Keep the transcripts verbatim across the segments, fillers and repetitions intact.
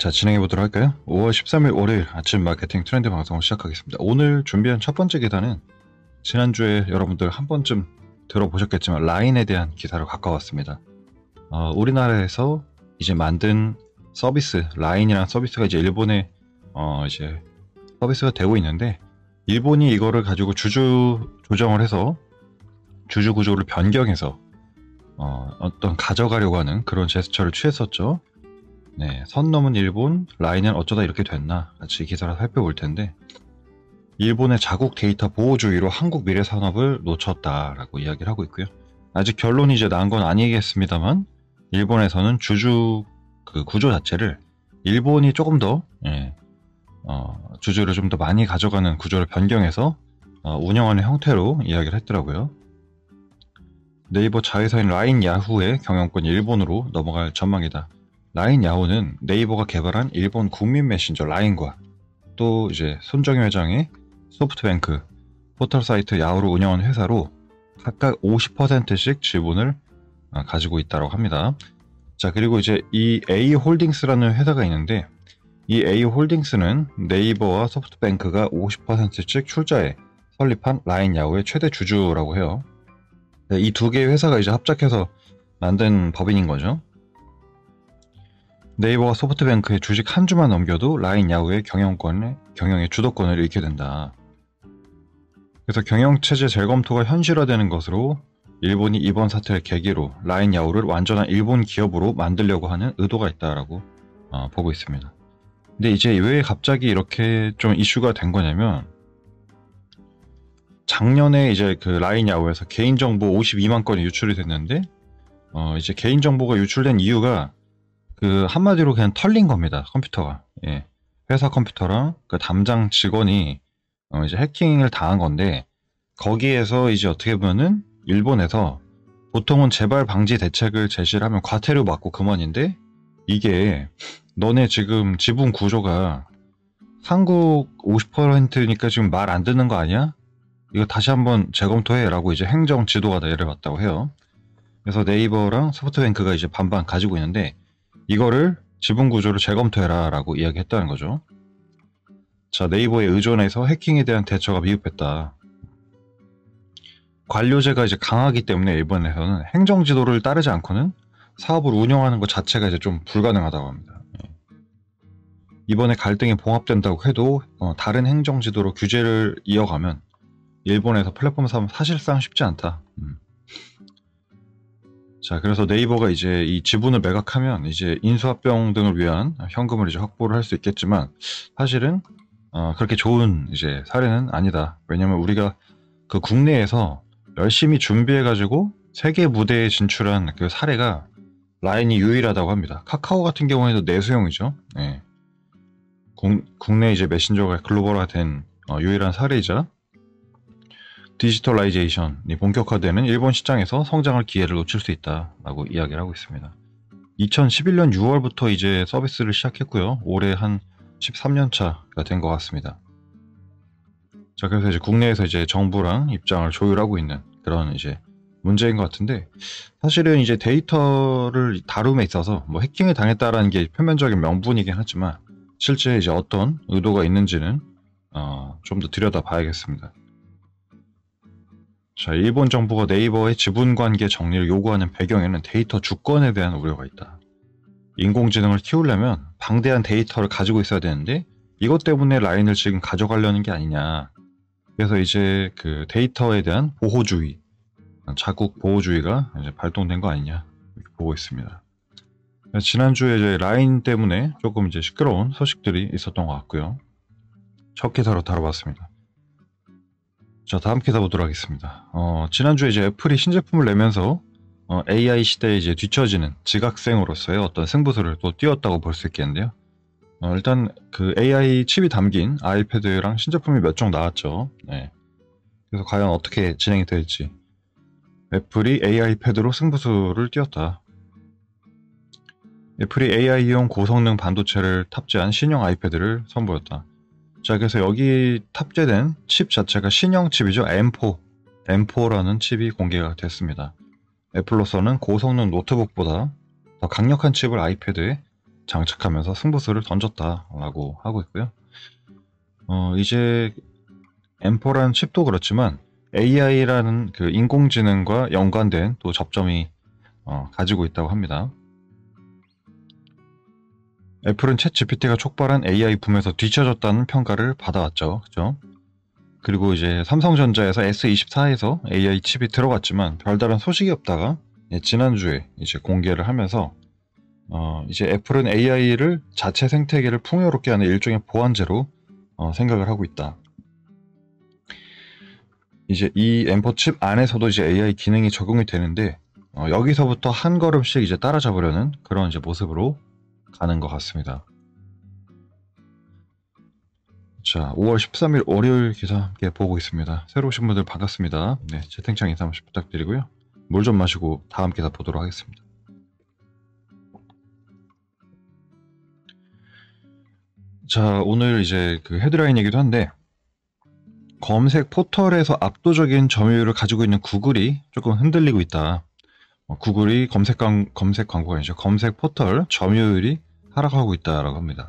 자, 진행해 보도록 할까요? 오월 십삼일 월요일 아침 마케팅 트렌드 방송을 시작하겠습니다. 오늘 준비한 첫 번째 기사는 지난주에 여러분들 한 번쯤 들어보셨겠지만 라인에 대한 기사로 가까웠습니다. 어, 우리나라에서 이제 만든 서비스, 라인이라는 서비스가 이제 일본에 어, 이제 서비스가 되고 있는데, 일본이 이거를 가지고 주주 조정을 해서 주주 구조를 변경해서 어, 어떤 가져가려고 하는 그런 제스처를 취했었죠. 네, 선 넘은 일본, 라인은 어쩌다 이렇게 됐나 같이 기사를 살펴볼 텐데, 일본의 자국 데이터 보호주의로 한국 미래 산업을 놓쳤다라고 이야기를 하고 있고요. 아직 결론이 이제 난 건 아니겠습니다만, 일본에서는 주주 그 구조 자체를 일본이 조금 더 예, 어, 주주를 좀 더 많이 가져가는 구조를 변경해서 어, 운영하는 형태로 이야기를 했더라고요. 네이버 자회사인 라인 야후의 경영권이 일본으로 넘어갈 전망이다. 라인 야후는 네이버가 개발한 일본 국민 메신저 라인과 또 이제 손정희 회장의 소프트뱅크 포털 사이트 야후를 운영하는 회사로 각각 오십 퍼센트씩 지분을 가지고 있다고 합니다. 자, 그리고 이제 이 A홀딩스라는 회사가 있는데, 이 A홀딩스는 네이버와 소프트뱅크가 오십 퍼센트씩 출자해 설립한 라인 야후의 최대 주주라고 해요. 이 두 개의 회사가 이제 합작해서 만든 법인인 거죠. 네이버와 소프트뱅크의 주식 한 주만 넘겨도 라인 야후의 경영권의 경영의 주도권을 잃게 된다. 그래서 경영체제 재검토가 현실화되는 것으로 일본이 이번 사태를 계기로 라인 야후를 완전한 일본 기업으로 만들려고 하는 의도가 있다라고 어, 보고 있습니다. 근데 이제 왜 갑자기 이렇게 좀 이슈가 된 거냐면, 작년에 이제 그 라인 야후에서 개인정보 오십이만 건이 유출이 됐는데, 어 이제 개인정보가 유출된 이유가 그 한마디로 그냥 털린 겁니다. 컴퓨터가. 예. 회사 컴퓨터랑 그 담당 직원이 어 이제 해킹을 당한 건데, 거기에서 이제 어떻게 보면은 일본에서 보통은 재발 방지 대책을 제시를 하면 과태료 받고 그만인데, 이게 너네 지금 지분 구조가 한국 오십 퍼센트니까 지금 말 안 듣는 거 아니야? 이거 다시 한번 재검토해 라고 이제 행정 지도가 내려봤다고 해요. 그래서 네이버랑 소프트뱅크가 이제 반반 가지고 있는데, 이거를 지분 구조를 재검토해라 라고 이야기했다는 거죠. 자, 네이버에 의존해서 해킹에 대한 대처가 미흡했다. 관료제가 이제 강하기 때문에 일본에서는 행정 지도를 따르지 않고는 사업을 운영하는 것 자체가 이제 좀 불가능하다고 합니다. 이번에 갈등이 봉합된다고 해도 어, 다른 행정 지도로 규제를 이어가면 일본에서 플랫폼 사업 사실상 쉽지 않다. 음. 자, 그래서 네이버가 이제 이 지분을 매각하면 이제 인수합병 등을 위한 현금을 이제 확보를 할 수 있겠지만, 사실은 어, 그렇게 좋은 이제 사례는 아니다. 왜냐면 우리가 그 국내에서 열심히 준비해가지고 세계 무대에 진출한 그 사례가 라인이 유일하다고 합니다. 카카오 같은 경우에도 내수용이죠. 네. 국, 국내 이제 메신저가 글로벌화 된 어, 유일한 사례이자, 디지털라이제이션이 본격화되는 일본 시장에서 성장할 기회를 놓칠 수 있다라고 이야기를 하고 있습니다. 이천십일년 유월부터 이제 서비스를 시작했고요. 올해 한 십삼 년 차가 된 것 같습니다. 자, 그래서 이제 국내에서 이제 정부랑 입장을 조율하고 있는 그런 이제 문제인 것 같은데, 사실은 이제 데이터를 다룸에 있어서 뭐 해킹을 당했다라는 게 표면적인 명분이긴 하지만, 실제 이제 어떤 의도가 있는지는 어, 좀 더 들여다봐야겠습니다. 자, 일본 정부가 네이버의 지분관계 정리를 요구하는 배경에는 데이터 주권에 대한 우려가 있다. 인공지능을 키우려면 방대한 데이터를 가지고 있어야 되는데, 이것 때문에 라인을 지금 가져가려는 게 아니냐. 그래서 이제 그 데이터에 대한 보호주의, 자국 보호주의가 이제 발동된 거 아니냐 이렇게 보고 있습니다. 지난주에 이제 라인 때문에 조금 이제 시끄러운 소식들이 있었던 것 같고요. 첫 기사로 다뤄봤습니다. 자, 다음 기사 보도록 하겠습니다. 어, 지난주에 이제 애플이 신제품을 내면서 어, 에이아이 시대에 이제 뒤처지는 지각생으로서의 어떤 승부수를 또 띄웠다고 볼 수 있겠는데요. 어, 일단 그 에이아이 칩이 담긴 아이패드랑 신제품이 몇 종 나왔죠. 네. 그래서 과연 어떻게 진행이 될지, 애플이 에이아이 패드로 승부수를 띄웠다. 애플이 에이아이용 고성능 반도체를 탑재한 신형 아이패드를 선보였다. 자, 그래서 여기 탑재된 칩 자체가 신형 칩이죠. 엠 포, 엠 포라는 칩이 공개가 됐습니다. 애플로서는 고성능 노트북보다 더 강력한 칩을 아이패드에 장착하면서 승부수를 던졌다라고 하고 있고요. 어, 이제 엠 포라는 칩도 그렇지만 에이아이라는 그 인공지능과 연관된 또 접점이 어, 가지고 있다고 합니다. 애플은 챗 지피티가 촉발한 에이아이 붐에서 뒤처졌다는 평가를 받아왔죠. 그죠? 그리고 이제 삼성전자에서 에스 이십사에서 에이아이 칩이 들어갔지만 별다른 소식이 없다가 예, 지난주에 이제 공개를 하면서 어, 이제 애플은 에이아이를 자체 생태계를 풍요롭게 하는 일종의 보완제로 어, 생각을 하고 있다. 이제 이 엠포 칩 안에서도 이제 에이아이 기능이 적용이 되는데 어, 여기서부터 한 걸음씩 이제 따라잡으려는 그런 이제 모습으로 가는 것 같습니다. 자, 오월 십삼일 월요일 기사 함께 보고 있습니다. 새로 오신 분들 반갑습니다. 네, 채팅창 인사 한 번씩 부탁드리고요. 물 좀 마시고 다음 기사 보도록 하겠습니다. 자, 오늘 이제 그 헤드라인이기도 한데 검색 포털에서 압도적인 점유율을 가지고 있는 구글이 조금 흔들리고 있다. 어, 구글이 검색, 광, 검색 광고가 아니죠. 검색 포털 점유율이 하락하고 있다라고 합니다.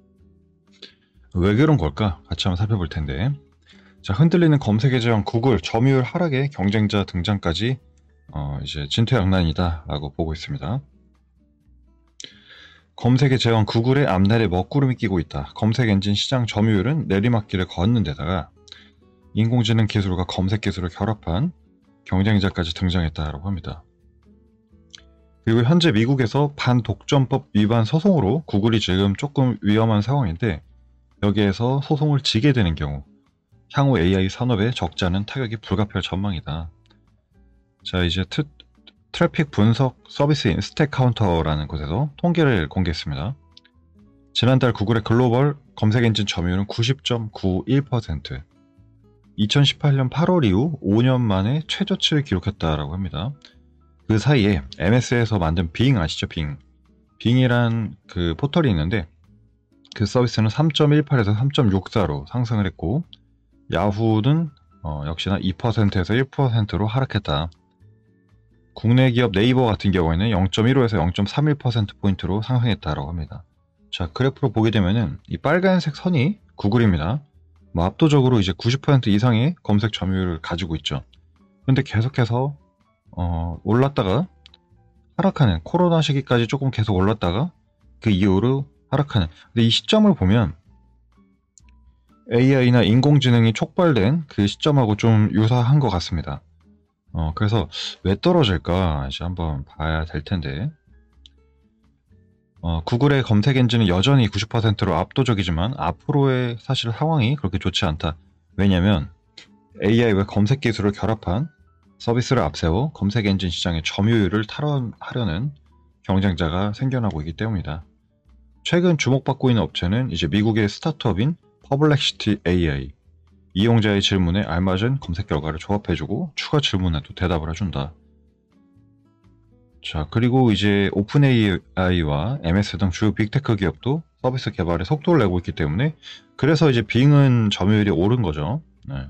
왜 그런 걸까? 같이 한번 살펴볼 텐데. 자, 흔들리는 검색의 제왕 구글 점유율 하락에 경쟁자 등장까지 어, 이제 진퇴양난이다라고 보고 있습니다. 검색의 제왕 구글의 앞날에 먹구름이 끼고 있다. 검색 엔진 시장 점유율은 내리막길을 걷는 데다가 인공지능 기술과 검색 기술을 결합한 경쟁자까지 등장했다라고 합니다. 그리고 현재 미국에서 반독점법 위반 소송으로 구글이 지금 조금 위험한 상황인데 여기에서 소송을 지게 되는 경우 향후 에이아이 산업에 적지 않은 타격이 불가피할 전망이다. 자, 이제 트, 트래픽 분석 서비스인 스택카운터라는 곳에서 통계를 공개했습니다. 지난달 구글의 글로벌 검색 엔진 점유율은 구십 점 구일 퍼센트, 이천십팔년 팔월 이후 오 년 만에 최저치를 기록했다라고 합니다. 그 사이에 엠에스에서 만든 빙 아시죠? 빙. 빙이란 그 포털이 있는데 그 서비스는 삼 점 일팔에서 삼 점 육사로 상승을 했고 야후는 어, 역시나 이 퍼센트에서 일 퍼센트로 하락했다. 국내 기업 네이버 같은 경우에는 영 점 일오에서 영 점 삼일 퍼센트포인트로 상승했다라고 합니다. 자, 그래프로 보게 되면은 이 빨간색 선이 구글입니다. 뭐 압도적으로 이제 구십 퍼센트 이상의 검색 점유율을 가지고 있죠. 근데 계속해서 어, 올랐다가 하락하는, 코로나 시기까지 조금 계속 올랐다가 그 이후로 하락하는. 근데 이 시점을 보면 에이아이나 인공지능이 촉발된 그 시점하고 좀 유사한 것 같습니다. 어, 그래서 왜 떨어질까 이제 한번 봐야 될 텐데 어, 구글의 검색 엔진은 여전히 구십 퍼센트로 압도적이지만 앞으로의 사실 상황이 그렇게 좋지 않다. 왜냐면 에이아이와 검색 기술을 결합한 서비스를 앞세워 검색 엔진 시장의 점유율을 탈환하려는 경쟁자가 생겨나고 있기 때문이다. 최근 주목받고 있는 업체는 이제 미국의 스타트업인 퍼블렉시티 에이아이. 이용자의 질문에 알맞은 검색 결과를 조합해주고 추가 질문에도 대답을 해준다. 자, 그리고 이제 오픈 에이아이와 엠에스 등 주요 빅테크 기업도 서비스 개발에 속도를 내고 있기 때문에 그래서 이제 빙은 점유율이 오른 거죠. 네.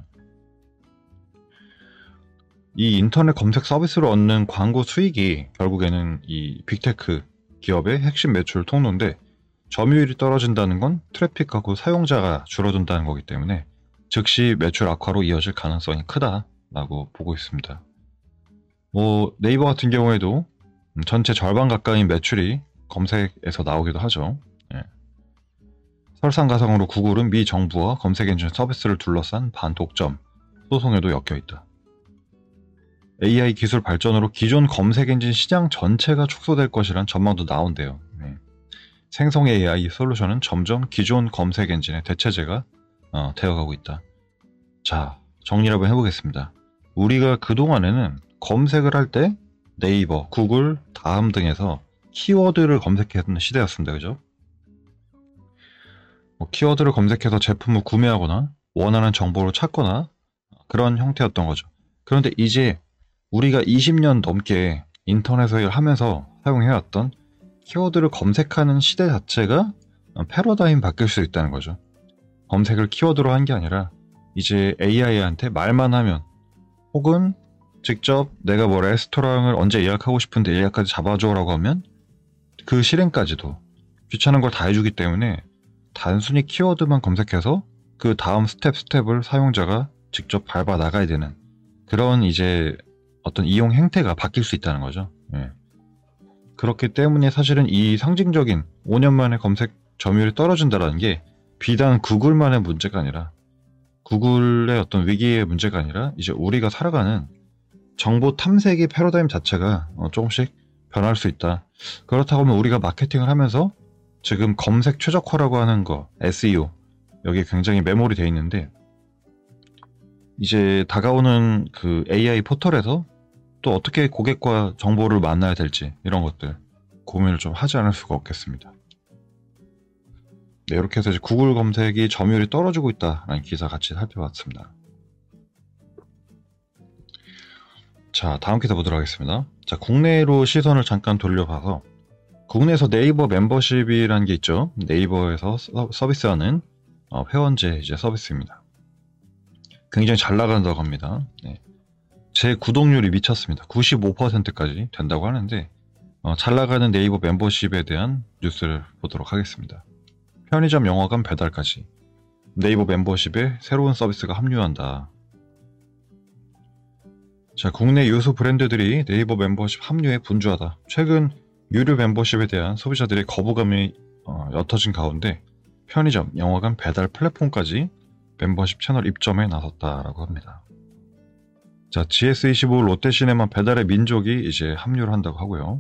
이 인터넷 검색 서비스를 얻는 광고 수익이 결국에는 이 빅테크 기업의 핵심 매출 통로인데 점유율이 떨어진다는 건 트래픽하고 사용자가 줄어든다는 거기 때문에 즉시 매출 악화로 이어질 가능성이 크다라고 보고 있습니다. 뭐 네이버 같은 경우에도 전체 절반 가까이 매출이 검색에서 나오기도 하죠. 예. 설상가상으로 구글은 미 정부와 검색 엔진 서비스를 둘러싼 반독점 소송에도 엮여있다. 에이아이 기술 발전으로 기존 검색 엔진 시장 전체가 축소될 것이란 전망도 나온대요. 예. 생성 에이아이 솔루션은 점점 기존 검색 엔진의 대체제가 어, 되어가고 있다. 자, 정리를 한번 해보겠습니다. 우리가 그동안에는 검색을 할 때 네이버, 구글, 다음 등에서 키워드를 검색했던 시대였습니다. 그죠? 뭐 키워드를 검색해서 제품을 구매하거나 원하는 정보를 찾거나 그런 형태였던 거죠. 그런데 이제 우리가 이십 년 넘게 인터넷을 하면서 사용해왔던 키워드를 검색하는 시대 자체가 패러다임 바뀔 수 있다는 거죠. 검색을 키워드로 한 게 아니라 이제 에이아이한테 말만 하면 혹은 직접 내가 뭐 레스토랑을 언제 예약하고 싶은데 예약까지 잡아줘 라고 하면 그 실행까지도 귀찮은 걸 다 해주기 때문에 단순히 키워드만 검색해서 그 다음 스텝 스텝을 사용자가 직접 밟아 나가야 되는 그런 이제 어떤 이용 행태가 바뀔 수 있다는 거죠. 예. 그렇기 때문에 사실은 이 상징적인 오 년 만에 검색 점유율이 떨어진다는 게 비단 구글만의 문제가 아니라 구글의 어떤 위기의 문제가 아니라 이제 우리가 살아가는 정보 탐색의 패러다임 자체가 조금씩 변할 수 있다. 그렇다고 하면 우리가 마케팅을 하면서 지금 검색 최적화라고 하는 거, 에스이오 여기에 굉장히 메모리 되어 있는데 이제 다가오는 그 에이아이 포털에서 또 어떻게 고객과 정보를 만나야 될지 이런 것들 고민을 좀 하지 않을 수가 없겠습니다. 네, 이렇게 해서 이제 구글 검색이 점유율이 떨어지고 있다라는 기사 같이 살펴봤습니다. 자, 다음 기사 보도록 하겠습니다. 자, 국내로 시선을 잠깐 돌려봐서 국내에서 네이버 멤버십이라는 게 있죠. 네이버에서 서, 서비스하는 어, 회원제 이제 서비스입니다. 굉장히 잘 나간다고 합니다. 네. 제 구독률이 미쳤습니다. 구십오 퍼센트까지 된다고 하는데 어, 잘 나가는 네이버 멤버십에 대한 뉴스를 보도록 하겠습니다. 편의점 영화관 배달까지 네이버 멤버십에 새로운 서비스가 합류한다. 자, 국내 유수 브랜드들이 네이버 멤버십 합류에 분주하다. 최근 유료 멤버십에 대한 소비자들의 거부감이 어, 옅어진 가운데 편의점, 영화관 배달 플랫폼까지 멤버십 채널 입점에 나섰다라고 합니다. 자, 지에스 이십오 롯데시네마 배달의 민족이 이제 합류를 한다고 하고요.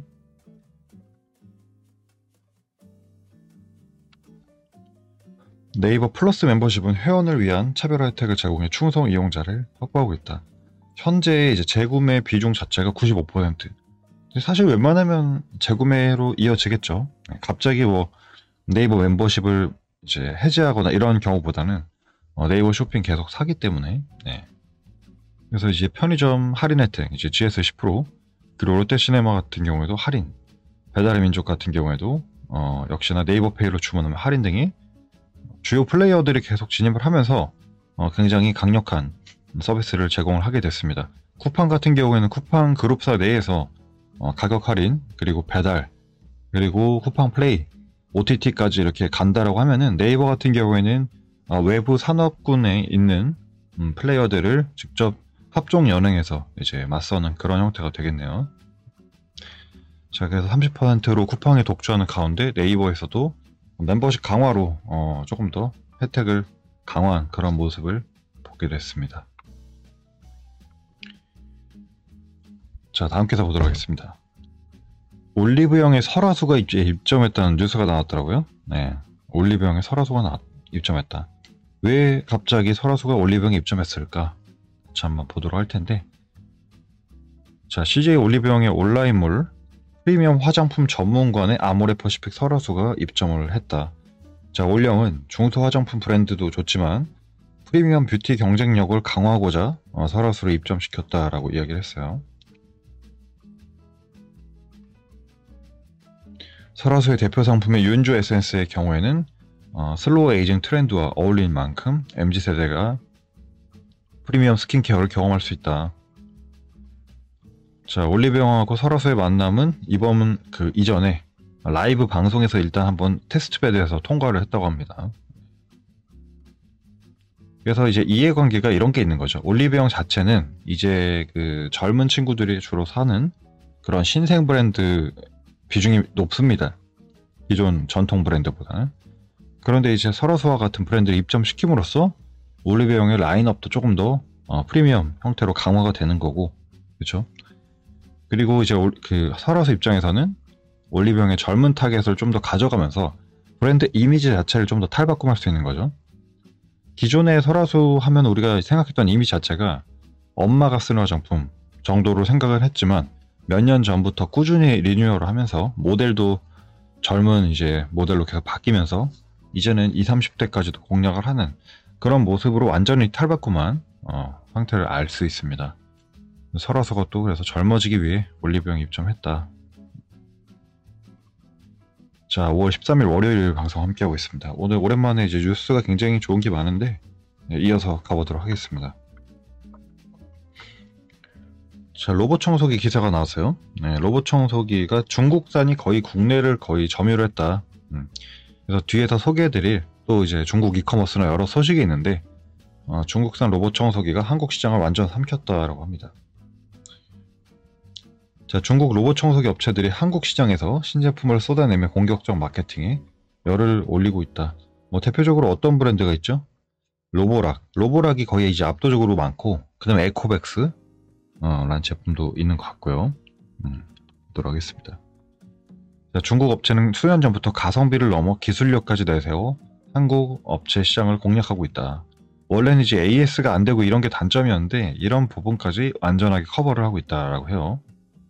네이버 플러스 멤버십은 회원을 위한 차별 혜택을 제공해 충성 이용자를 확보하고 있다. 현재 이제 재구매 비중 자체가 구십오 퍼센트. 사실 웬만하면 재구매로 이어지겠죠. 갑자기 뭐 네이버 멤버십을 이제 해지하거나 이런 경우보다는 어, 네이버 쇼핑 계속 사기 때문에. 네. 그래서 이제 편의점 할인 혜택, 이제 지에스 십 퍼센트, 그리고 롯데시네마 같은 경우에도 할인, 배달의 민족 같은 경우에도 어, 역시나 네이버페이로 주문하면 할인 등이 주요 플레이어들이 계속 진입을 하면서 어, 굉장히 강력한 서비스를 제공을 하게 됐습니다. 쿠팡 같은 경우에는 쿠팡 그룹사 내에서 어, 가격 할인, 그리고 배달, 그리고 쿠팡 플레이, 오티티까지 이렇게 간다라고 하면은 네이버 같은 경우에는 어, 외부 산업군에 있는 음, 플레이어들을 직접 합종 연행해서 이제 맞서는 그런 형태가 되겠네요. 자, 그래서 삼십 퍼센트로 쿠팡이 독주하는 가운데 네이버에서도 멤버십 강화로 어, 조금 더 혜택을 강화한 그런 모습을 보게 됐습니다. 자, 다음 기사 보도록 하겠습니다. 올리브영의 설화수가 이제 입점했다는 뉴스가 나왔더라고요. 네, 올리브영의 설화수가 나, 입점했다. 왜 갑자기 설화수가 올리브영에 입점했을까? 자, 한번 보도록 할 텐데, 자, 씨제이 올리브영의 온라인몰 프리미엄 화장품 전문관의 아모레퍼시픽 설화수가 입점을 했다. 자, 올영은 중소 화장품 브랜드도 좋지만 프리미엄 뷰티 경쟁력을 강화하고자 어, 설화수를 입점시켰다라고 이야기를 했어요. 설화수의 대표 상품의 윤조 에센스의 경우에는 어, 슬로우 에이징 트렌드와 어울리는 만큼 엠지세대가 프리미엄 스킨케어를 경험할 수 있다. 자, 올리브영하고 설화수의 만남은 이번 그 이전에 라이브 방송에서 일단 한번 테스트베드에서 통과를 했다고 합니다. 그래서 이제 이해관계가 이런 게 있는 거죠. 올리브영 자체는 이제 그 젊은 친구들이 주로 사는 그런 신생 브랜드 비중이 높습니다. 기존 전통 브랜드보다는. 그런데 이제 설화수와 같은 브랜드를 입점시킴으로써 올리브영의 라인업도 조금 더 어, 프리미엄 형태로 강화가 되는 거고, 그렇죠? 그리고 이제 그 설화수 입장에서는 올리브영의 젊은 타겟을 좀 더 가져가면서 브랜드 이미지 자체를 좀 더 탈바꿈할 수 있는 거죠. 기존의 설화수 하면 우리가 생각했던 이미지 자체가 엄마가 쓰는 화장품 정도로 생각을 했지만 몇 년 전부터 꾸준히 리뉴얼을 하면서 모델도 젊은 이제 모델로 계속 바뀌면서 이제는 이십, 삼십 대까지도 공략을 하는 그런 모습으로 완전히 탈바꿈한 어, 상태를 알 수 있습니다. 설화수가 또 그래서 젊어지기 위해 올리브영 입점했다. 자, 오월 십삼일 월요일 방송 함께하고 있습니다. 오늘 오랜만에 이제 뉴스가 굉장히 좋은 게 많은데 네, 이어서 가보도록 하겠습니다. 자, 로봇 청소기 기사가 나왔어요. 네, 로봇 청소기가 중국산이 거의 국내를 거의 점유를 했다. 음. 그래서 뒤에서 소개해드릴 또 이제 중국 이커머스나 여러 소식이 있는데 어, 중국산 로봇 청소기가 한국 시장을 완전 삼켰다라고 합니다. 자, 중국 로봇 청소기 업체들이 한국 시장에서 신제품을 쏟아내며 공격적 마케팅에 열을 올리고 있다. 뭐 대표적으로 어떤 브랜드가 있죠? 로보락. 로보락이 거의 이제 압도적으로 많고, 그 다음에 에코백스 어, 라는 제품도 있는 것 같고요. 음, 보도록 하겠습니다. 자, 중국 업체는 수년 전부터 가성비를 넘어 기술력까지 내세워 한국 업체 시장을 공략하고 있다. 원래는 이제 에이에스가 안 되고 이런 게 단점이었는데 이런 부분까지 완전하게 커버를 하고 있다라고 해요.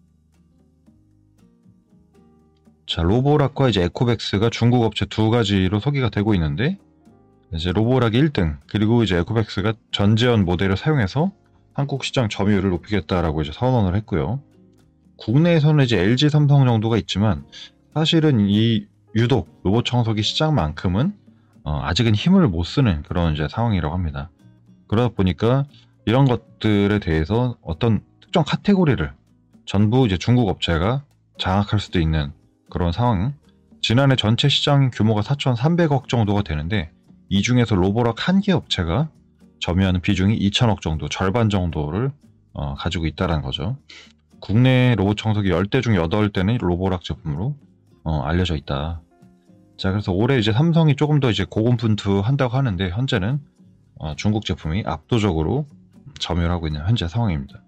자, 로보락과 이제 에코백스가 중국 업체 두 가지로 소개가 되고 있는데, 이제 로보락이 일 등, 그리고 이제 에코백스가 전지현 모델을 사용해서 한국 시장 점유율을 높이겠다라고 이제 선언을 했고요. 국내에서는 이제 엘지, 삼성 정도가 있지만 사실은 이 유독 로봇 청소기 시장만큼은 어, 아직은 힘을 못 쓰는 그런 이제 상황이라고 합니다. 그러다 보니까 이런 것들에 대해서 어떤 특정 카테고리를 전부 이제 중국 업체가 장악할 수도 있는 그런 상황. 지난해 전체 시장 규모가 사천삼백억 정도가 되는데 이 중에서 로보락 한 개 업체가 점유하는 비중이 이천억 정도, 절반 정도를 어, 가지고 있다는 거죠. 국내 로봇 청소기 십 대 중 여덟 대는 로보락 제품으로 어, 알려져 있다. 자, 그래서 올해 이제 삼성이 조금 더 이제 고군분투 한다고 하는데 현재는 어, 중국 제품이 압도적으로 점유를 하고 있는 현재 상황입니다.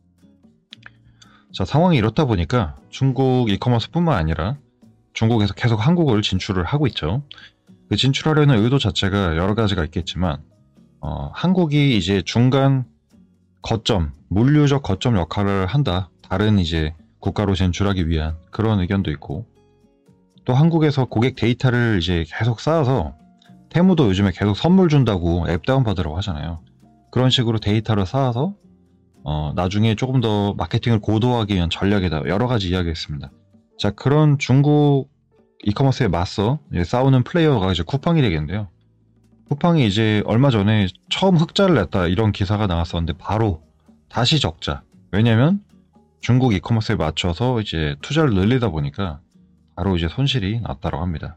자, 상황이 이렇다 보니까 중국 이커머스뿐만 아니라 중국에서 계속 한국을 진출을 하고 있죠. 그 진출하려는 의도 자체가 여러 가지가 있겠지만 어, 한국이 이제 중간 거점, 물류적 거점 역할을 한다. 다른 이제 국가로 진출하기 위한 그런 의견도 있고, 또 한국에서 고객 데이터를 이제 계속 쌓아서 테무도 요즘에 계속 선물 준다고 앱 다운받으라고 하잖아요. 그런 식으로 데이터를 쌓아서 어, 나중에 조금 더 마케팅을 고도화하기 위한 전략이다. 여러 가지 이야기가 있습니다. 자, 그런 중국 이커머스에 맞서 이제 싸우는 플레이어가 이제 쿠팡이 되겠는데요. 쿠팡이 이제 얼마 전에 처음 흑자를 냈다 이런 기사가 나왔었는데 바로 다시 적자. 왜냐면 중국 이커머스에 맞춰서 이제 투자를 늘리다 보니까 바로 이제 손실이 났다고 합니다.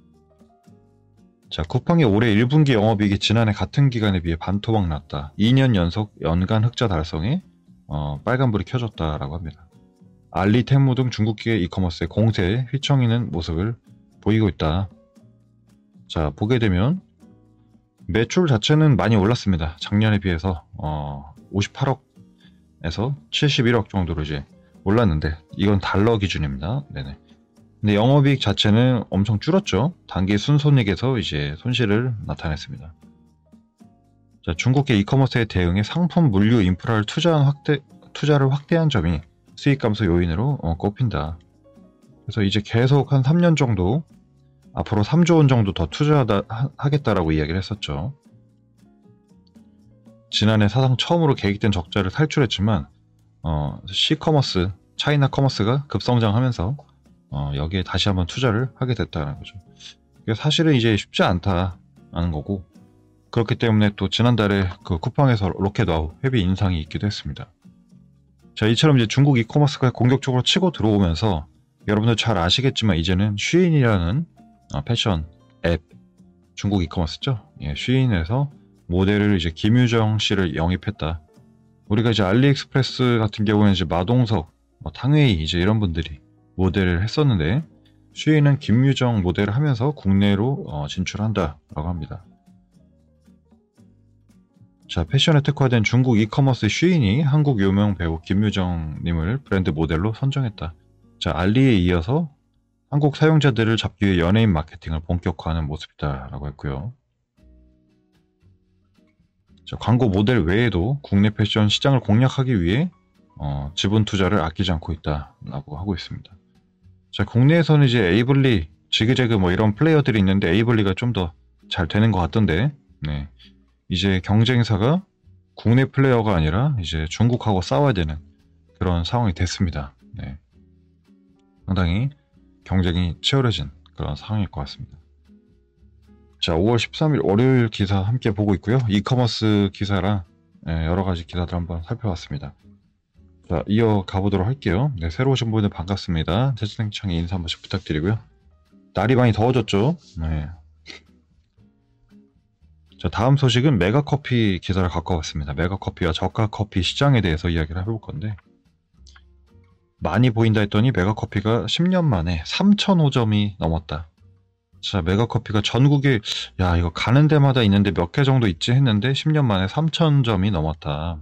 자, 쿠팡이 올해 일 분기 영업이익이 지난해 같은 기간에 비해 반토막 났다. 이 년 연속 연간 흑자 달성에 어, 빨간불이 켜졌다라고 합니다. 알리, 텐무 등 중국계 이커머스의 공세에 휘청이는 모습을 보이고 있다. 자, 보게 되면 매출 자체는 많이 올랐습니다. 작년에 비해서 어, 오십팔억에서 칠십일억 정도로 이제 올랐는데 이건 달러 기준입니다. 네네. 근데 영업이익 자체는 엄청 줄었죠. 단기 순손익에서 이제 손실을 나타냈습니다. 자, 중국계 이커머스에 대응해 상품 물류 인프라를 투자한 확대, 투자를 확대한 점이 수익 감소 요인으로 어, 꼽힌다. 그래서 이제 계속 한 삼 년 정도 앞으로 삼조 원 정도 더 투자하겠다라고 이야기를 했었죠. 지난해 사상 처음으로 계획된 적자를 탈출했지만 어, C커머스, 차이나 커머스가 급성장하면서 어, 여기에 다시 한번 투자를 하게 됐다는 거죠. 사실은 이제 쉽지 않다는 거고, 그렇기 때문에 또 지난달에 그 쿠팡에서 로켓와우 회비 인상이 있기도 했습니다. 자, 이처럼 이제 중국 이커머스가 공격적으로 치고 들어오면서 여러분들 잘 아시겠지만 이제는 쉬인이라는 어, 패션 앱, 중국 이커머스죠. 예, 쉬인에서 모델을 이제 김유정 씨를 영입했다. 우리가 이제 알리익스프레스 같은 경우에는 이제 마동석, 뭐 탕웨이 이제 이런 분들이 모델을 했었는데 쉬인은 김유정 모델을 하면서 국내로 어, 진출한다라고 합니다. 자, 패션에 특화된 중국 이커머스 쉬인이 한국 유명 배우 김유정님을 브랜드 모델로 선정했다. 자, 알리에 이어서 한국 사용자들을 잡기 위해 연예인 마케팅을 본격화하는 모습이다라고 했고요. 자, 광고 모델 외에도 국내 패션 시장을 공략하기 위해 어, 지분 투자를 아끼지 않고 있다라고 하고 있습니다. 자, 국내에서는 이제 에이블리, 지그재그 뭐 이런 플레이어들이 있는데 에이블리가 좀 더 잘 되는 것 같던데, 네. 이제 경쟁사가 국내 플레이어가 아니라 이제 중국하고 싸워야 되는 그런 상황이 됐습니다. 네. 상당히 경쟁이 치열해진 그런 상황일 것 같습니다. 자, 오월 십삼일 월요일 기사 함께 보고 있고요. 이커머스 기사랑 여러 가지 기사들 한번 살펴봤습니다. 자, 이어 가보도록 할게요. 네, 새로 오신 분들 반갑습니다. 채팅창에 인사 한 번씩 부탁드리고요. 날이 많이 더워졌죠. 네. 자, 다음 소식은 메가커피 기사를 갖고 왔습니다. 메가커피와 저가커피 시장에 대해서 이야기를 해볼 건데, 많이 보인다 했더니 메가커피가 십 년 만에 삼천 호점이 넘었다. 자, 메가커피가 전국에, 야, 이거 가는 데마다 있는데 몇 개 정도 있지 했는데 십 년 만에 삼천 점이 넘었다.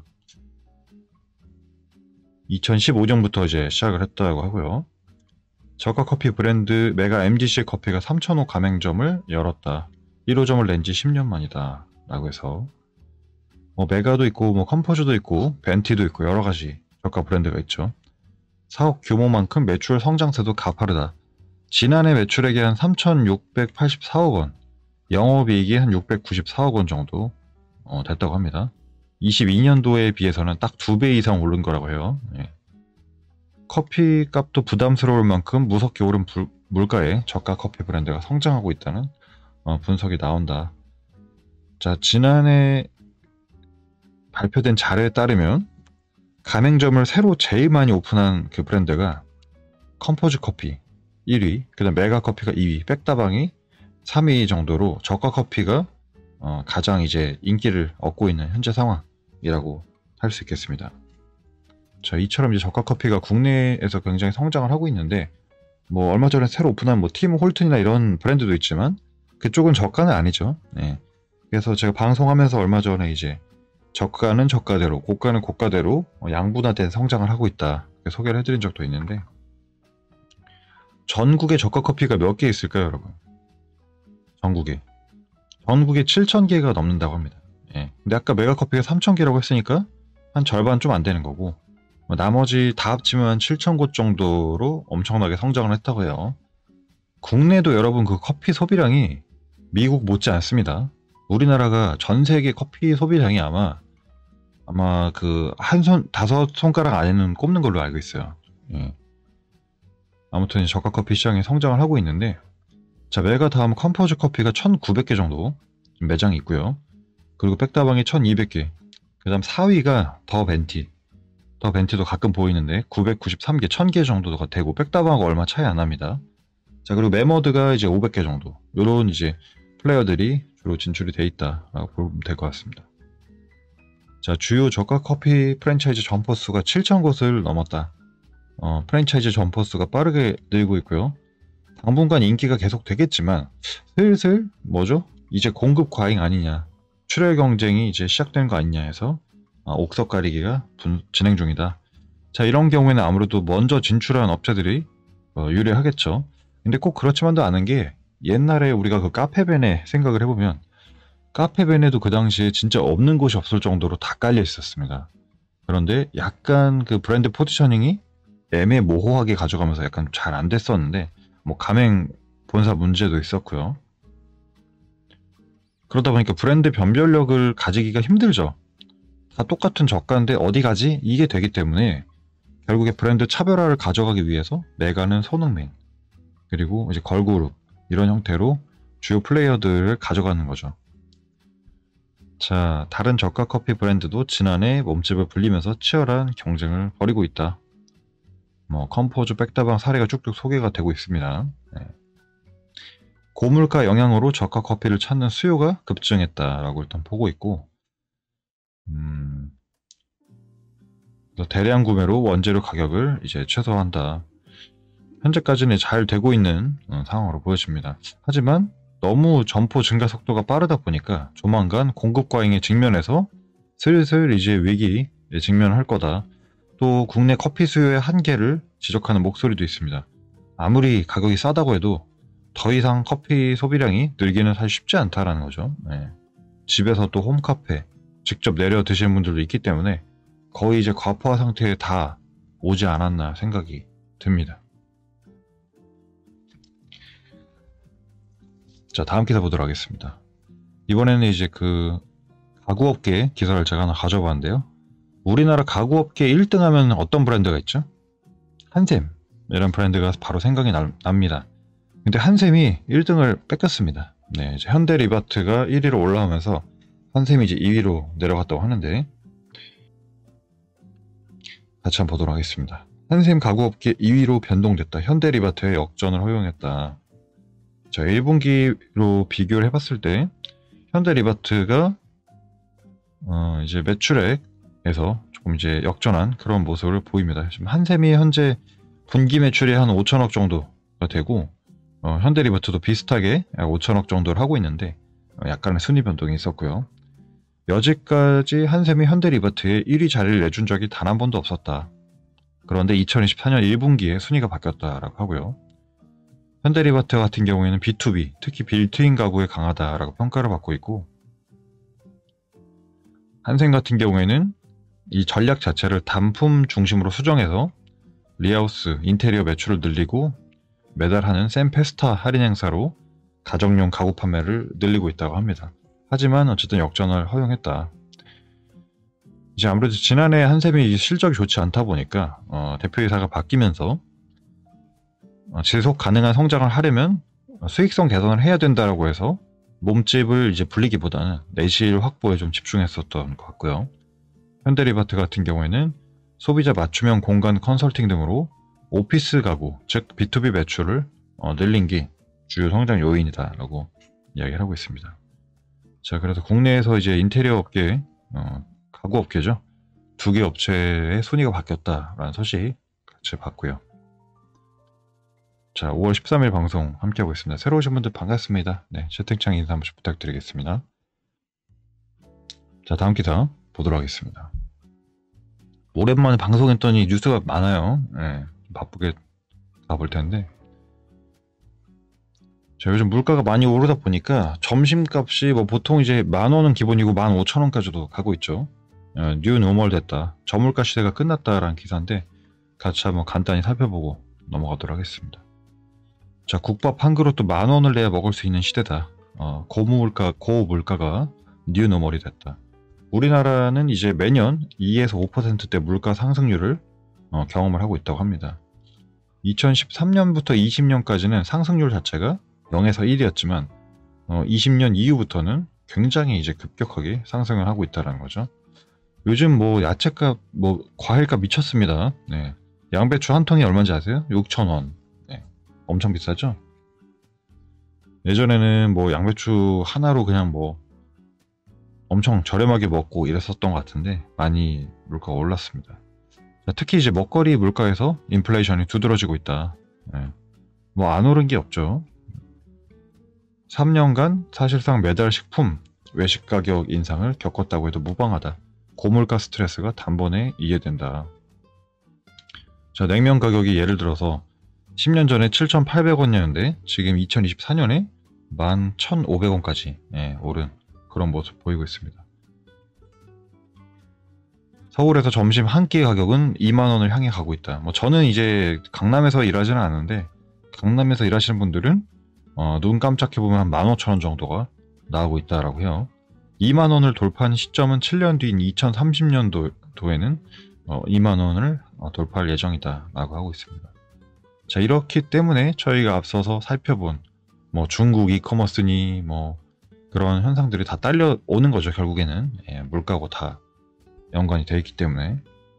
이천십오 년부터 이제 시작을 했다고 하고요. 저가커피 브랜드 메가 엠지씨 커피가 삼천 호 가맹점을 열었다. 일 호점을 낸 지 십 년 만이다. 라고 해서, 뭐 메가도 있고, 뭐 컴포즈도 있고, 벤티도 있고, 여러 가지 저가 브랜드가 있죠. 사업 규모만큼 매출 성장세도 가파르다. 지난해 매출액이 한 삼천육백팔십사억 원, 영업이익이 한 육백구십사억 원 정도 어, 됐다고 합니다. 이십이 년도에 비해서는 딱 두 배 이상 오른 거라고 해요. 예. 커피 값도 부담스러울 만큼 무섭게 오른 불, 물가에 저가 커피 브랜드가 성장하고 있다는 어, 분석이 나온다. 자, 지난해 발표된 자료에 따르면 가맹점을 새로 제일 많이 오픈한 그 브랜드가 컴포즈 커피 일 위, 그 다음 메가 커피가 이 위, 백다방이 삼 위 정도로 저가 커피가 어, 가장 이제 인기를 얻고 있는 현재 상황이라고 할 수 있겠습니다. 자, 이처럼 이제 저가 커피가 국내에서 굉장히 성장을 하고 있는데, 뭐 얼마 전에 새로 오픈한 뭐 팀 홀튼이나 이런 브랜드도 있지만 그쪽은 저가는 아니죠. 네. 그래서 제가 방송하면서 얼마 전에 이제 저가는 저가대로, 고가는 고가대로 양분화된 성장을 하고 있다 소개를 해드린 적도 있는데, 전국에 저가 커피가 몇 개 있을까요, 여러분? 전국에 전국에 칠천 개가 넘는다고 합니다. 예. 근데 아까 메가 커피가 삼천 개라고 했으니까 한 절반 좀 안 되는 거고, 뭐 나머지 다 합치면 칠천 곳 정도로 엄청나게 성장을 했다고 해요. 국내도 여러분 그 커피 소비량이 미국 못지 않습니다. 우리나라가 전 세계 커피 소비량이 아마 아마 그 한 손 다섯 손가락 안에는 꼽는 걸로 알고 있어요. 예. 아무튼 저가 커피 시장이 성장을 하고 있는데, 자, 메가 다음 컴포즈 커피가 천구백 개 정도 매장이 있고요. 그리고 백다방이 천이백 개. 그 다음 사 위가 더 벤티. 더 벤티도 가끔 보이는데 구백구십삼 개, 천 개 정도가 되고, 백다방하고 얼마 차이 안 납니다. 자, 그리고 메머드가 이제 오백 개 정도. 요런 이제 플레이어들이 주로 진출이 돼 있다라고 보면 될 것 같습니다. 자, 주요 저가 커피 프랜차이즈 점포 수가 칠천 곳을 넘었다. 어, 프랜차이즈 점포 수가 빠르게 늘고 있고요. 당분간 인기가 계속 되겠지만 슬슬 뭐죠? 이제 공급 과잉 아니냐, 출혈 경쟁이 이제 시작된 거 아니냐 해서 아, 옥석 가리기가 분, 진행 중이다. 자, 이런 경우에는 아무래도 먼저 진출한 업체들이 어, 유리하겠죠. 근데 꼭 그렇지만도 않은 게, 옛날에 우리가 그 카페벤에 생각을 해보면 카페벤에도 그 당시에 진짜 없는 곳이 없을 정도로 다 깔려 있었습니다. 그런데 약간 그 브랜드 포지셔닝이 애매모호하게 가져가면서 약간 잘 안 됐었는데, 뭐 가맹 본사 문제도 있었고요. 그러다 보니까 브랜드 변별력을 가지기가 힘들죠. 다 똑같은 저가인데 어디 가지? 이게 되기 때문에 결국에 브랜드 차별화를 가져가기 위해서 메가는 손흥민, 그리고 이제 걸그룹, 이런 형태로 주요 플레이어들을 가져가는 거죠. 자, 다른 저가 커피 브랜드도 지난해 몸집을 불리면서 치열한 경쟁을 벌이고 있다. 뭐 컴포즈, 백다방 사례가 쭉쭉 소개가 되고 있습니다. 네. 고물가 영향으로 저가 커피를 찾는 수요가 급증했다라고 일단 보고 있고, 음, 대량 구매로 원재료 가격을 이제 최소화한다. 현재까지는 잘 되고 있는 상황으로 보여집니다. 하지만 너무 점포 증가 속도가 빠르다 보니까 조만간 공급 과잉에 직면해서 슬슬 이제 위기에 직면할 거다. 또 국내 커피 수요의 한계를 지적하는 목소리도 있습니다. 아무리 가격이 싸다고 해도 더 이상 커피 소비량이 늘기는 사실 쉽지 않다라는 거죠. 네. 집에서 또 홈카페 직접 내려 드시는 분들도 있기 때문에 거의 이제 과포화 상태에 다 오지 않았나 생각이 듭니다. 자, 다음 기사 보도록 하겠습니다. 이번에는 이제 그 가구업계 기사를 제가 하나 가져봤는데요. 우리나라 가구업계 일 등 하면 어떤 브랜드가 있죠? 한샘, 이런 브랜드가 바로 생각이 나, 납니다. 근데 한샘이 일 등을 뺏겼습니다. 네, 이제 현대리바트가 일 위로 올라오면서 한샘이 이제 이 위로 내려갔다고 하는데, 같이 한번 보도록 하겠습니다. 한샘 가구업계 이 위로 변동됐다. 현대리바트의 역전을 허용했다. 자, 일 분기로 비교를 해봤을 때 현대리바트가 어, 이제 매출액에서 조금 이제 역전한 그런 모습을 보입니다. 지금 한샘이 현재 분기 매출이 한 오천억 정도가 되고 어, 현대리바트도 비슷하게 약 오천억 정도를 하고 있는데 어, 약간의 순위 변동이 있었고요. 여지까지 한샘이 현대리바트에 일 위 자리를 내준 적이 단 한 번도 없었다. 그런데 이천이십사 년 일 분기에 순위가 바뀌었다라고 하고요. 현대리바트 같은 경우에는 비투비, 특히 빌트인 가구에 강하다라고 평가를 받고 있고, 한샘 같은 경우에는 이 전략 자체를 단품 중심으로 수정해서 리하우스, 인테리어 매출을 늘리고 매달 하는 샘페스타 할인 행사로 가정용 가구 판매를 늘리고 있다고 합니다. 하지만 어쨌든 역전을 허용했다. 이제 아무래도 지난해 한샘이 실적이 좋지 않다 보니까 어, 대표이사가 바뀌면서 어, 지속 가능한 성장을 하려면 수익성 개선을 해야 된다라고 해서 몸집을 이제 불리기보다는 내실 확보에 좀 집중했었던 것 같고요. 현대리바트 같은 경우에는 소비자 맞춤형 공간 컨설팅 등으로 오피스 가구, 즉 비투비 매출을 어, 늘린 게 주요 성장 요인이다라고 이야기를 하고 있습니다. 자, 그래서 국내에서 이제 인테리어 업계, 어, 가구 업계죠. 두 개 업체의 순위가 바뀌었다라는 소식 같이 봤고요. 자, 오월 십삼일 방송 함께하고 있습니다. 새로 오신 분들 반갑습니다. 네, 채팅창 인사 한 번씩 부탁드리겠습니다. 자, 다음 기사 보도록 하겠습니다. 오랜만에 방송했더니 뉴스가 많아요. 네, 바쁘게 가볼 텐데. 자, 요즘 물가가 많이 오르다 보니까 점심값이 뭐 보통 이제 만 원은 기본이고 만 오천 원까지도 가고 있죠. 어, 뉴 노멀 됐다. 저물가 시대가 끝났다라는 기사인데 같이 한번 간단히 살펴보고 넘어가도록 하겠습니다. 자, 국밥 한 그릇도 만 원을 내야 먹을 수 있는 시대다. 어, 고물가, 고물가가 뉴 노멀이 됐다. 우리나라는 이제 매년 이에서 오 퍼센트대 물가 상승률을 어, 경험을 하고 있다고 합니다. 이천십삼 년부터 이십 년까지는 상승률 자체가 영에서 일이었지만 어, 이십 년 이후부터는 굉장히 이제 급격하게 상승을 하고 있다는 거죠. 요즘 뭐 야채값, 뭐 과일값 미쳤습니다. 네. 양배추 한 통이 얼마인지 아세요? 육천 원. 네. 엄청 비싸죠? 예전에는 뭐 양배추 하나로 그냥 뭐 엄청 저렴하게 먹고 이랬었던 것 같은데 많이 물가가 올랐습니다. 자, 특히 이제 먹거리 물가에서 인플레이션이 두드러지고 있다. 네. 뭐 안 오른 게 없죠. 삼 년간 사실상 매달 식품, 외식 가격 인상을 겪었다고 해도 무방하다. 고물가 스트레스가 단번에 이해된다. 자, 냉면 가격이 예를 들어서 십 년 전에 칠천팔백 원이었는데 지금 이천이십사 년에 만 천오백 원까지 예, 오른 그런 모습 보이고 있습니다. 서울에서 점심 한 끼 가격은 이만 원을 향해 가고 있다. 뭐 저는 이제 강남에서 일하지는 않는데 강남에서 일하시는 분들은 어, 눈 깜짝해보면 한 만 오천 원 정도가 나오고 있다라고 해요. 이만 원을 돌파한 시점은 칠 년 뒤인 이천삼십 년도에는 어, 이만 원을 어, 돌파할 예정이다 라고 하고 있습니다. 자, 이렇기 때문에 저희가 앞서서 살펴본 뭐 중국 이커머스니 뭐 그런 현상들이 다 딸려오는 거죠. 결국에는 예, 물가고 다 연관이 되어 있기 때문에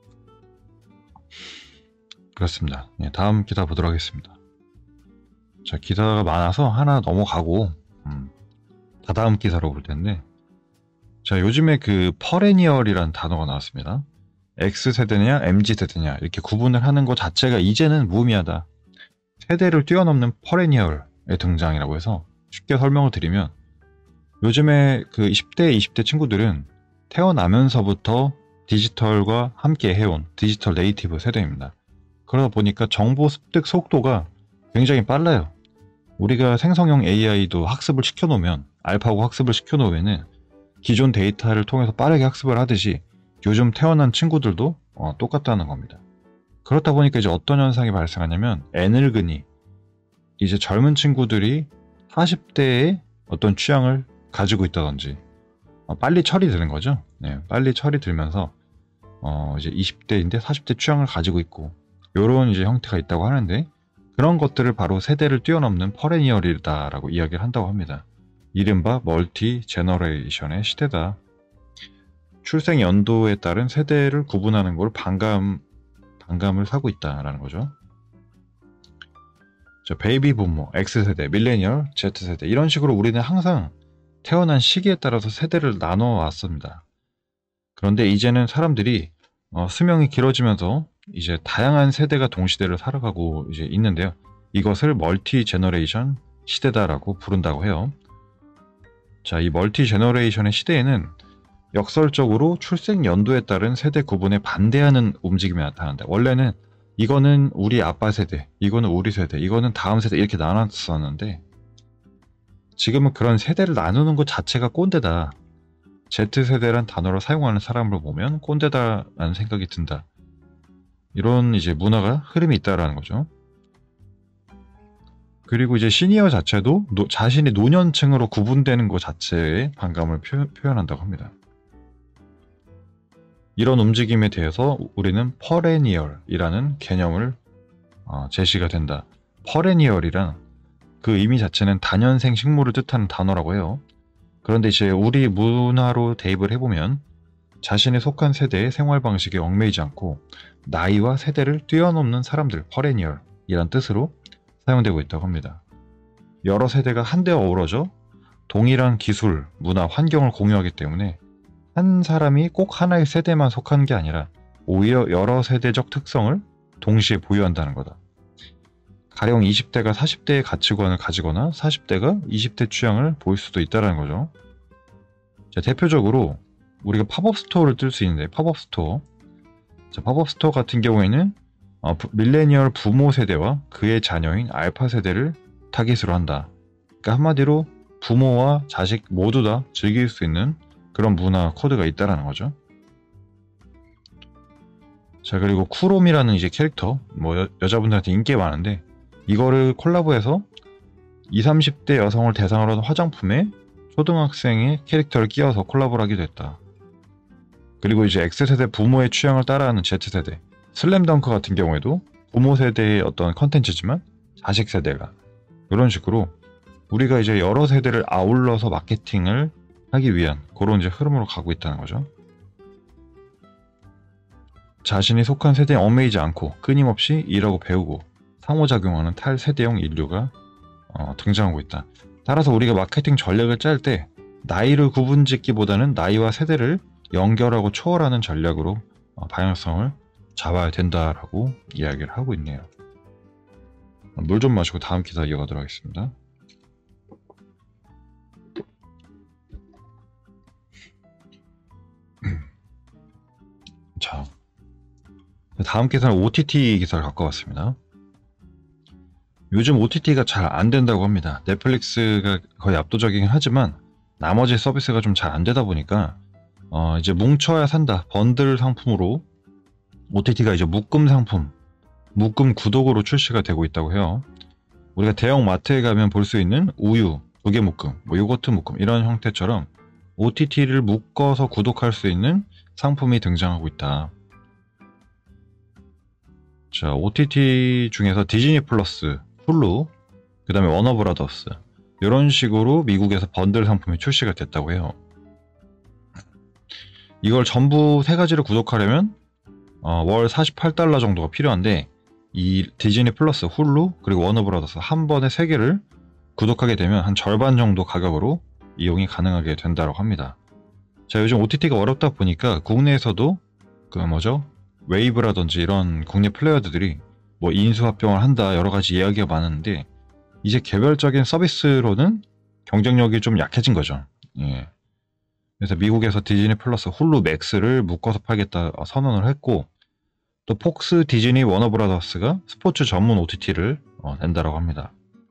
그렇습니다. 예, 다음 기사 보도록 하겠습니다. 자, 기사가 많아서 하나 넘어가고 음, 다다음 기사로 볼 텐데, 자, 요즘에 그 퍼레니얼이라는 단어가 나왔습니다. X세대냐 엠지세대냐 이렇게 구분을 하는 것 자체가 이제는 무의미하다. 세대를 뛰어넘는 퍼레니얼의 등장이라고 해서 쉽게 설명을 드리면, 요즘에 그 십 대, 이십 대 친구들은 태어나면서부터 디지털과 함께 해온 디지털 네이티브 세대입니다. 그러다 보니까 정보 습득 속도가 굉장히 빨라요. 우리가 생성형 에이아이도 학습을 시켜놓으면, 알파고 학습을 시켜놓으면은 기존 데이터를 통해서 빠르게 학습을 하듯이 요즘 태어난 친구들도 어, 똑같다는 겁니다. 그렇다 보니까 이제 어떤 현상이 발생하냐면, 애늙은이, 이제 젊은 친구들이 사십 대의 어떤 취향을 가지고 있다든지 어, 빨리 철이 드는 거죠. 네, 빨리 철이 들면서 어, 이제 이십 대인데 사십 대 취향을 가지고 있고, 요런 이제 형태가 있다고 하는데, 그런 것들을 바로 세대를 뛰어넘는 퍼레니얼이다라고 이야기를 한다고 합니다. 이른바 멀티 제너레이션의 시대다. 출생 연도에 따른 세대를 구분하는 걸 반감, 반감을 사고 있다라는 거죠. 저 베이비 부모, X세대, 밀레니얼, Z세대 이런 식으로 우리는 항상 태어난 시기에 따라서 세대를 나눠 왔습니다. 그런데 이제는 사람들이 어, 수명이 길어지면서 이제 다양한 세대가 동시대를 살아가고 이제 있는데요. 이것을 멀티 제너레이션 시대다라고 부른다고 해요. 자, 이 멀티 제너레이션의 시대에는 역설적으로 출생 연도에 따른 세대 구분에 반대하는 움직임이 나타난다. 원래는 이거는 우리 아빠 세대, 이거는 우리 세대, 이거는 다음 세대 이렇게 나눴었는데 지금은 그런 세대를 나누는 것 자체가 꼰대다. Z세대란 단어를 사용하는 사람을 보면 꼰대다라는 생각이 든다. 이런 이제 문화가 흐름이 있다라는 거죠. 그리고 이제 시니어 자체도 노, 자신이 노년층으로 구분되는 것 자체에 반감을 표, 표현한다고 합니다. 이런 움직임에 대해서 우리는 퍼레니얼이라는 개념을 어, 제시가 된다. 퍼레니얼이란 그 의미 자체는 다년생 식물을 뜻하는 단어라고 해요. 그런데 이제 우리 문화로 대입을 해보면 자신의 속한 세대의 생활 방식에 얽매이지 않고 나이와 세대를 뛰어넘는 사람들, 퍼레니얼이란 뜻으로 사용되고 있다고 합니다. 여러 세대가 한데 어우러져 동일한 기술, 문화, 환경을 공유하기 때문에 한 사람이 꼭 하나의 세대만 속한 게 아니라 오히려 여러 세대적 특성을 동시에 보유한다는 거다. 가령 이십 대가 사십 대의 가치관을 가지거나 사십 대가 이십 대 취향을 보일 수도 있다는 거죠. 자, 대표적으로 우리가 팝업 스토어를 뜰 수 있는데 팝업 스토어. 자, 팝업 스토어 같은 경우에는 어, 밀레니얼 부모 세대와 그의 자녀인 알파 세대를 타깃으로 한다. 그러니까 한마디로 부모와 자식 모두 다 즐길 수 있는 그런 문화 코드가 있다라는 거죠. 자, 그리고 쿠롬이라는 이제 캐릭터, 뭐 여, 여자분들한테 인기가 많은데 이거를 콜라보해서 이십, 삼십 대 여성을 대상으로 한 화장품에 초등학생의 캐릭터를 끼워서 콜라보를 하기도 했다. 그리고 이제 X세대 부모의 취향을 따라하는 Z세대, 슬램덩크 같은 경우에도 부모 세대의 어떤 컨텐츠지만 자식 세대가 이런 식으로 우리가 이제 여러 세대를 아울러서 마케팅을 하기 위한 그런 이제 흐름으로 가고 있다는 거죠. 자신이 속한 세대에 얽매이지 않고 끊임없이 일하고 배우고 상호작용하는 탈세대형 인류가 어, 등장하고 있다. 따라서 우리가 마케팅 전략을 짤 때 나이를 구분짓기보다는 나이와 세대를 연결하고 초월하는 전략으로 어, 방향성을 잡아야 된다라고 이야기를 하고 있네요. 물 좀 마시고 다음 기사 이어가도록 하겠습니다. 자, 다음 기사는 오티티 기사를 갖고 왔습니다. 요즘 오티티가 잘 안 된다고 합니다. 넷플릭스가 거의 압도적이긴 하지만 나머지 서비스가 좀 잘 안 되다 보니까 어 이제 뭉쳐야 산다. 번들 상품으로 오티티가 이제 묶음 상품, 묶음 구독으로 출시가 되고 있다고 해요. 우리가 대형 마트에 가면 볼 수 있는 우유, 조개 묶음, 뭐 요거트 묶음 이런 형태처럼 오티티를 묶어서 구독할 수 있는 상품이 등장하고 있다. 자, 오티티 중에서 디즈니 플러스, 훌루, 그 다음에 워너브라더스 이런 식으로 미국에서 번들 상품이 출시가 됐다고 해요. 이걸 전부 세 가지를 구독하려면 어, 월 사십팔 달러 정도가 필요한데 이 디즈니 플러스, 훌루, 그리고 워너브라더스 한 번에 세 개를 구독하게 되면 한 절반 정도 가격으로 이용이 가능하게 된다고 합니다. 자, 요즘 오티티가 어렵다 보니까 국내에서도 그 뭐죠? 웨이브라든지 이런 국내 플레이어들이 뭐 인수합병을 한다 여러 가지 이야기가 많은데 이제 개별적인 서비스로는 경쟁력이 좀 약해진 거죠. 예. 그래서 미국에서 디즈니 플러스, 훌루 맥스를 묶어서 팔겠다 선언을 했고 또 폭스, 디즈니, 워너브라더스가 스포츠 전문 오티티를 어, 낸다라고 합니다.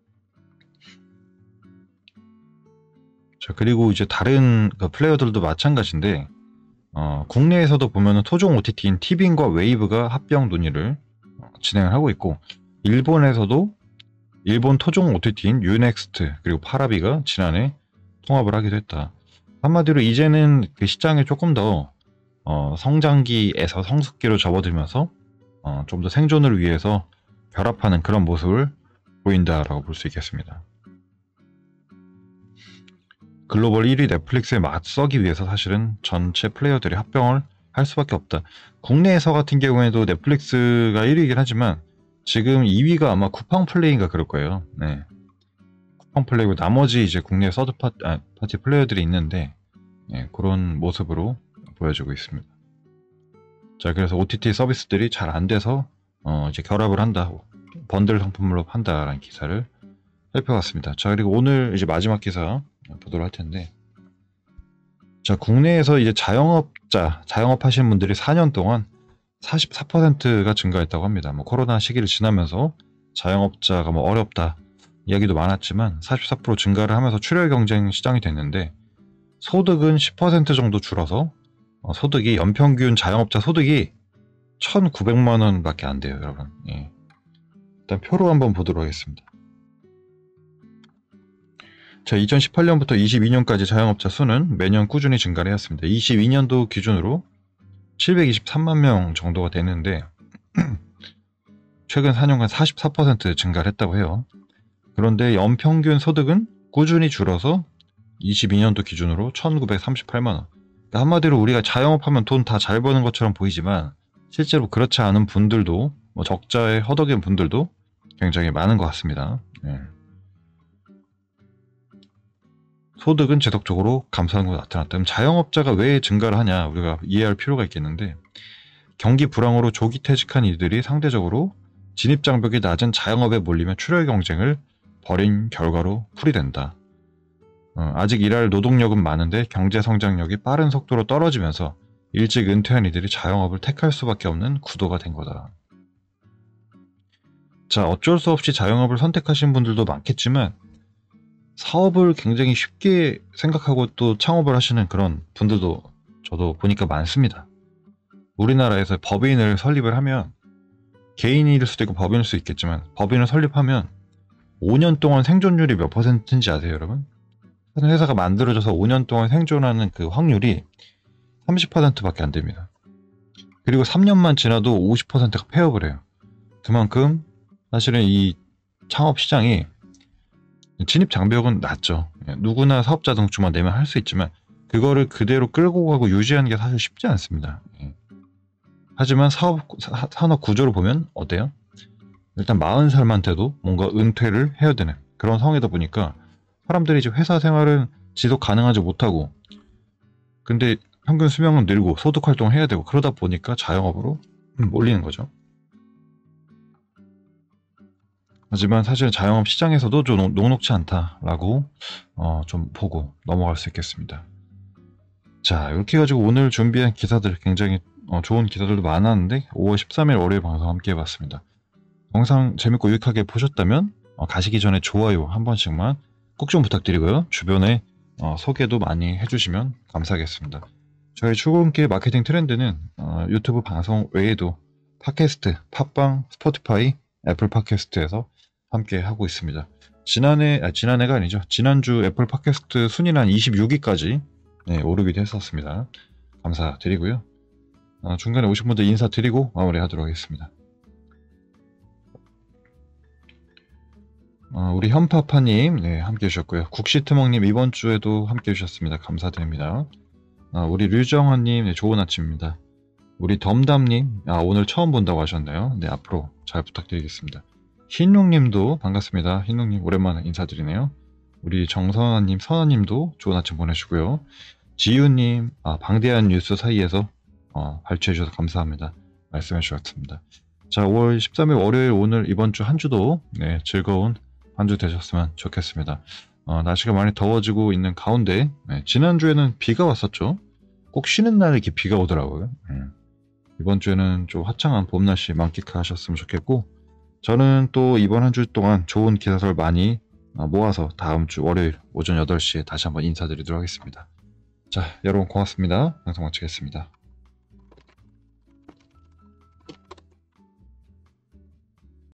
자, 그리고 이제 다른 그 플레이어들도 마찬가지인데 어, 국내에서도 보면은 토종 오티티인 티빙과 웨이브가 합병 논의를 어, 진행을 하고 있고 일본에서도 일본 토종 오티티인 유넥스트 그리고 파라비가 지난해 통합을 하기도 했다. 한마디로 이제는 그 시장에 조금 더 어, 성장기에서 성숙기로 접어들면서 어, 좀 더 생존을 위해서 결합하는 그런 모습을 보인다라고 볼 수 있겠습니다. 글로벌 일 위 넷플릭스에 맞서기 위해서 사실은 전체 플레이어들이 합병을 할 수밖에 없다. 국내에서 같은 경우에도 넷플릭스가 일 위이긴 하지만 지금 이 위가 아마 쿠팡 플레이인가 그럴 거예요. 네. 쿠팡 플레이고 나머지 이제 국내 서드 파티, 아, 파티 플레이어들이 있는데 네, 그런 모습으로 보여주고 있습니다. 자, 그래서 오티티 서비스들이 잘 안 돼서 어, 이제 결합을 한다, 번들 상품으로 판다라는 기사를 살펴봤습니다. 자, 그리고 오늘 이제 마지막 기사 보도록 할 텐데, 자, 국내에서 이제 자영업자, 자영업 하시는 분들이 사 년 동안 사십사 퍼센트가 증가했다고 합니다. 뭐 코로나 시기를 지나면서 자영업자가 뭐 어렵다 이야기도 많았지만 사십사 퍼센트 증가를 하면서 출혈 경쟁 시장이 됐는데, 소득은 십 퍼센트 정도 줄어서 어, 소득이 연평균 자영업자 소득이 천구백만 원밖에 안 돼요, 여러분. 예. 일단 표로 한번 보도록 하겠습니다. 자, 이천십팔 년부터 이십이 년까지 자영업자 수는 매년 꾸준히 증가를 해왔습니다. 이십이 년도 기준으로 칠백이십삼만 명 정도가 되는데 최근 사 년간 사십사 퍼센트 증가를 했다고 해요. 그런데 연평균 소득은 꾸준히 줄어서 이십이 년도 기준으로 천구백삼십팔만 원. 그러니까 한마디로 우리가 자영업하면 돈 다 잘 버는 것처럼 보이지만 실제로 그렇지 않은 분들도, 뭐 적자에 허덕인 분들도 굉장히 많은 것 같습니다. 네. 소득은 지속적으로 감소하는 것으로 나타났다. 그럼 자영업자가 왜 증가를 하냐, 우리가 이해할 필요가 있겠는데, 경기 불황으로 조기 퇴직한 이들이 상대적으로 진입장벽이 낮은 자영업에 몰리며 출혈 경쟁을 벌인 결과로 풀이된다. 어, 아직 일할 노동력은 많은데 경제 성장력이 빠른 속도로 떨어지면서 일찍 은퇴한 이들이 자영업을 택할 수밖에 없는 구도가 된 거다. 자, 어쩔 수 없이 자영업을 선택하신 분들도 많겠지만 사업을 굉장히 쉽게 생각하고 또 창업을 하시는 그런 분들도 저도 보니까 많습니다. 우리나라에서 법인을 설립을 하면, 개인일 수도 있고 법인일 수도 있겠지만, 법인을 설립하면 오 년 동안 생존율이 몇 퍼센트인지 아세요, 여러분? 회사가 만들어져서 오 년 동안 생존하는 그 확률이 삼십 퍼센트밖에 안 됩니다. 그리고 삼 년만 지나도 오십 퍼센트가 폐업을 해요. 그만큼 사실은 이 창업 시장이 진입 장벽은 낮죠. 누구나 사업자 등록증만 내면 할 수 있지만 그거를 그대로 끌고 가고 유지하는 게 사실 쉽지 않습니다. 하지만 사업, 사, 산업 구조를 보면 어때요? 일단 마흔 살만 돼도 뭔가 은퇴를 해야 되는 그런 상황이다 보니까 사람들이 이제 회사 생활은 지속 가능하지 못하고, 근데 평균 수명은 늘고 소득 활동을 해야 되고, 그러다 보니까 자영업으로 몰리는 거죠. 하지만 사실 자영업 시장에서도 좀 녹록치 않다라고 어, 좀 보고 넘어갈 수 있겠습니다. 자, 이렇게 해가지고 오늘 준비한 기사들, 굉장히 어, 좋은 기사들도 많았는데 오월 십삼일 월요일 방송 함께 해봤습니다. 영상 재밌고 유익하게 보셨다면 어, 가시기 전에 좋아요 한 번씩만 꼭 좀 부탁드리고요. 주변에 어, 소개도 많이 해주시면 감사하겠습니다. 저희 출근길 마케팅 트렌드는 어, 유튜브 방송 외에도 팟캐스트, 팟빵, 스포티파이, 애플 팟캐스트에서 함께 하고 있습니다. 지난해, 아, 지난해가 아니죠. 지난주 애플 팟캐스트 순위는 이십육 위까지 네, 오르기도 했었습니다. 감사드리고요. 어, 중간에 오신 분들 인사드리고 마무리하도록 하겠습니다. 어, 우리 현파파님 네, 함께 해주셨고요. 국시트먹님 이번 주에도 함께 해주셨습니다. 감사드립니다. 어, 우리 류정환님 네, 좋은 아침입니다. 우리 덤담님 아, 오늘 처음 본다고 하셨나요? 네, 앞으로 잘 부탁드리겠습니다. 흰룡님도 반갑습니다. 흰룡님 오랜만에 인사드리네요. 우리 정선아님, 선아님도 좋은 아침 보내시고요. 지유님 아, 방대한 뉴스 사이에서 어, 발췌해주셔서 감사합니다. 말씀해 주셨습니다. 자, 오월 십삼일 월요일 오늘 이번 주 한 주도 네, 즐거운 한 주 되셨으면 좋겠습니다. 어, 날씨가 많이 더워지고 있는 가운데 네, 지난주에는 비가 왔었죠. 꼭 쉬는 날에 이렇게 비가 오더라고요. 음. 이번 주에는 좀 화창한 봄 날씨 만끽하셨으면 좋겠고, 저는 또 이번 한 주 동안 좋은 기사들 많이 모아서 다음 주 월요일 오전 여덟 시에 다시 한번 인사드리도록 하겠습니다. 자, 여러분 고맙습니다. 방송 마치겠습니다.